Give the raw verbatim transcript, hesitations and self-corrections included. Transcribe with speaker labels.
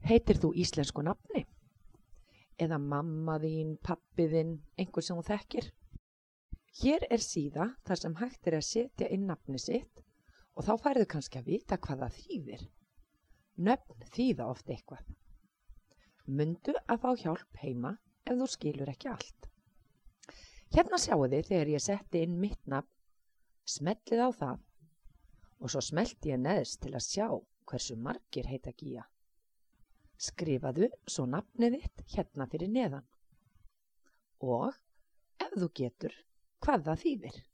Speaker 1: Heitir þú íslensku nafni? Eða mamma þín, pabbi þinn, einhver sem þú þekkir? Hér er síða þar sem hægt er að setja inn nafni sitt og þá færðu kannski að vita hvað það þýðir. Nöfn þýða oft eitthvað. Mundu að fá hjálp heima ef þú skilur ekki allt. Hérna sjáu þið þegar ég setti inn mitt nafn, smellið á það og svo smellti ég neðst til að sjá hversu margir heita Gígja. Skrifaðu svo nafnið þitt hérna fyrir neðan og ef þú getur hvað það þýðir.